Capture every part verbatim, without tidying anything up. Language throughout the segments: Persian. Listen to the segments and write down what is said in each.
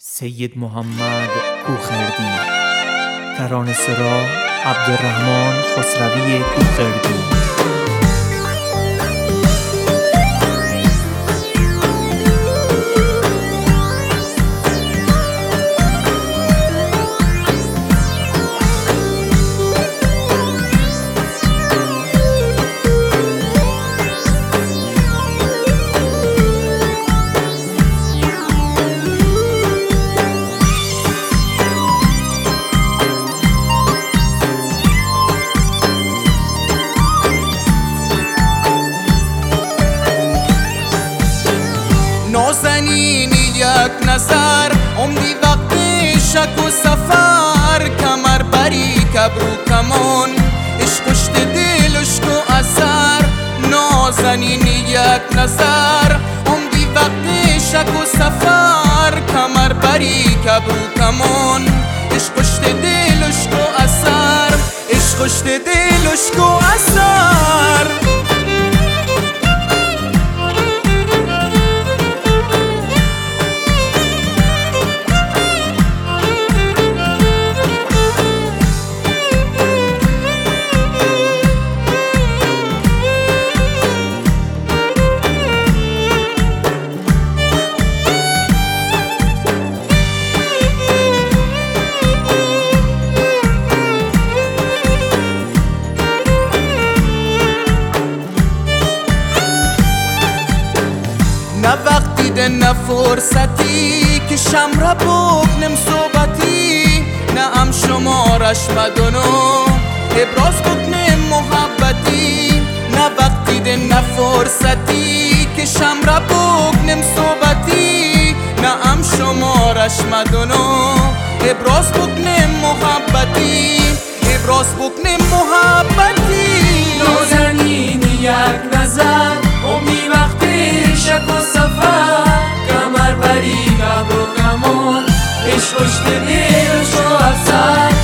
سید محمد کوخردی. ترانه‌سرا عبدالرحمن خسروی کوخردی. نازنین یک نظر عمری وقت شک و سفر، کمر بری کبرو کمان عشق کشت دل عشق و اثر. نازنین یک نظر عمری وقت شک و سفر، کمر بری کبرو کمان عشق کشت دل عشق و اثر، عشق کشت دل عشق و اثر. نه وقت دیده نه فرصتی که شمره بکنم صحبتی، نه ام شمارش مدونو ابراز بکنم محبتی. نه وقت دیده نه فرصتی که شمره بکنم صحبتی، نه ام شمارش مدونو ابراز بکنم محبتی، ابراز بکنم محبتی. نازنین یک نظر عمری وقت شک و سفر، کمر بری کبر و کمان عشق کشت دلش و افسر.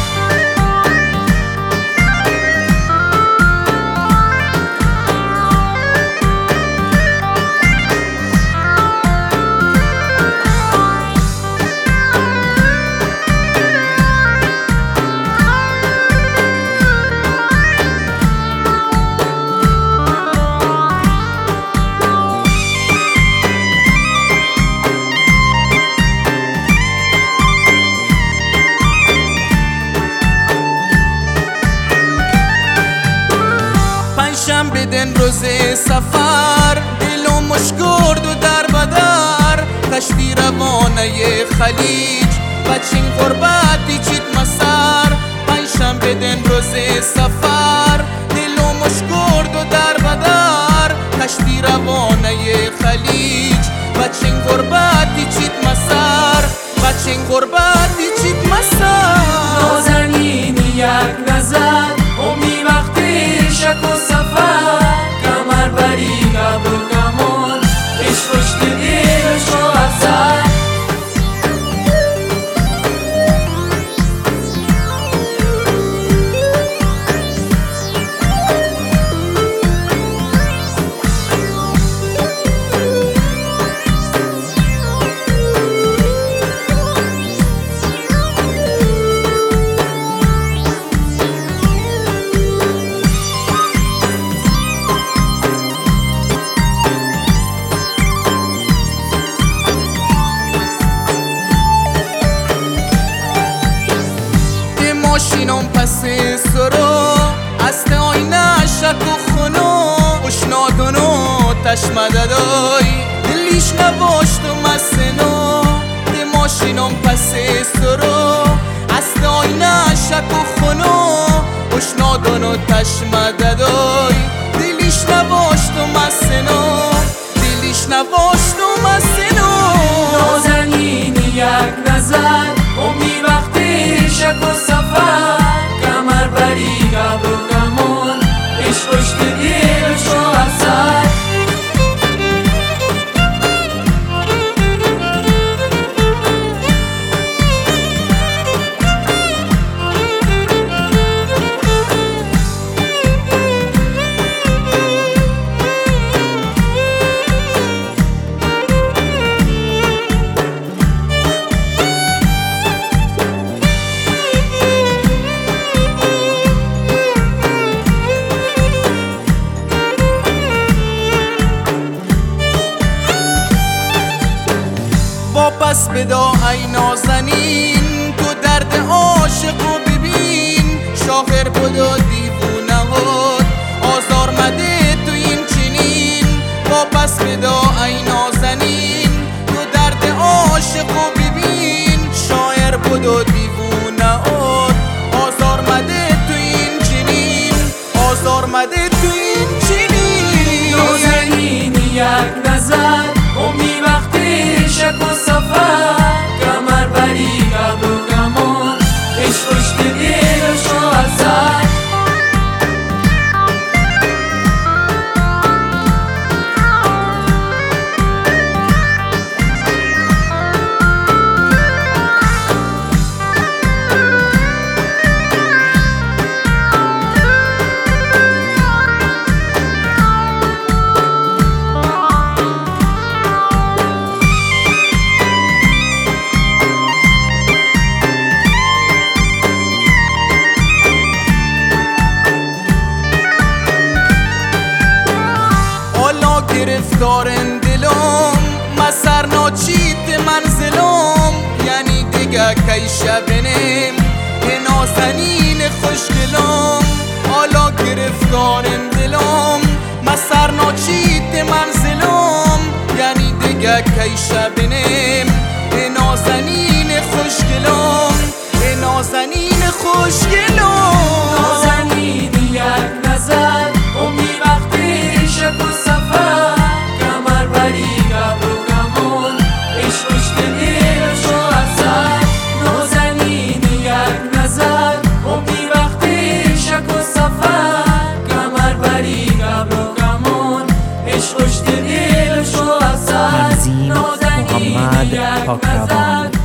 پنجشنبه بدن روز سفر دلو مشگرد و در بدر، کشتی روانه خلیج بچین غربتی چیت مسر. پنجشنبه بدن روز سفر دلو مشگرد و در بدر، کشتی روانه خلیج بچین غربتی چیت مسر، بچین غربتی چیت مسر. نازنین یک نظر عمری وقت شک و سفر، کمر بری کبر و کمان عشق کشت دلش و افسر. ماشینم پس سرو است آینه شک و خونو اشنادونو تشمده دای دلیش نباشتم از سنو. ده ماشینم پس سرو است آینه شک و خونو اشنادونو تشمده دای دلیش نباشتم از سنو، دلیش نباشتم از سنو. نازنین یک نظر عمری وقت شک و سفر، کمر بری کبر و کمان عشق کشت دلش و افسر. پس بدا ای نازنین، تو درد عاشقو ببین. شاعر بدا دیوونه هات آزار مده تو این چنین. با پس بدا ای نازنین، تو درد عاشقو ببین. شاعر بدا دیوونه هات آزار مده تو این چنین. آزار مده تو این چنین. نازنین یک نظر امی وقتی شک و سفر، کمر بری قبر و گمان، عشق کشت دلش و ازر. گرفتارن دلم مسر ناچیت منزلم، یعنی دیگه کی شبنم نازنین خوشگلم. حالا گرفتارن دلم مسر ناچیت منزلم، یعنی دیگه کی شبنم نازنین خوشگلم. نازنین خوشگلم. نازنین یک نظر امی وقتی شک و سفر، کمر بری قبر و گمان، عشق کشت دلش و ازر. نازنین یک نظر امی وقتی شک و سفر، کمر بری قبر و گمان، عشق کشت دلش و ازر. تنظیم محمد پاکروان.